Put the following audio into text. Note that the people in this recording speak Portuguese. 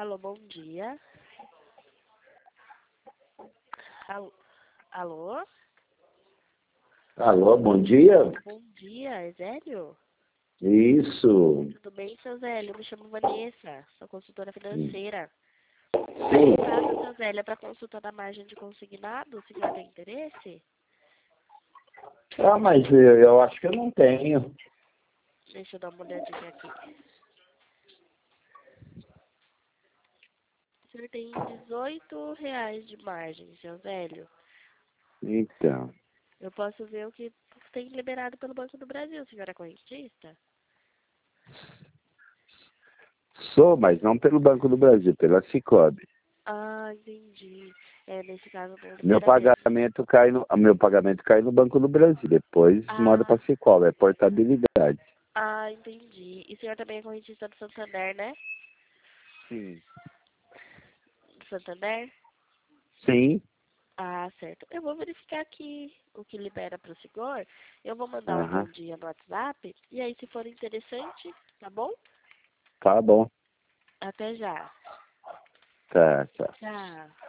Alô, bom dia. Alô? Alô? Alô, bom dia. Bom dia, é Zélio? Isso. Tudo bem, seu Zélio? Eu me chamo Vanessa, sou consultora financeira. Sim. Caso, seu Zélio, é para consulta da margem de consignado, o senhor tem interesse? Ah, mas eu acho que eu não tenho. Deixa eu dar uma olhadinha aqui. O senhor tem R$ 18 de margem, seu Zélio. Então. Eu posso ver o que tem liberado pelo Banco do Brasil. O senhor é correntista? Sou, mas não pelo Banco do Brasil, pela Sicoob. Ah, entendi. Nesse caso não Meu libera mesmo. meu pagamento cai no Banco do Brasil, depois manda Ah, para Sicoob, é portabilidade. entendi. E o senhor também é correntista do Santander, né? Sim. Do Santander? Sim. Ah, certo. Eu vou verificar aqui o que libera para o senhor. Eu vou mandar um bom Aham. dia no WhatsApp. E aí, se for interessante, tá bom? Tá bom. Até já. Tá, tá. Tchau.